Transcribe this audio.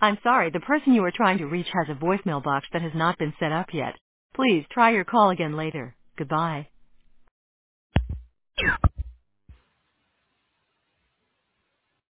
I'm sorry, the person you are trying to reach has a voicemail box that has not been set up yet. Please try your call again later. Goodbye.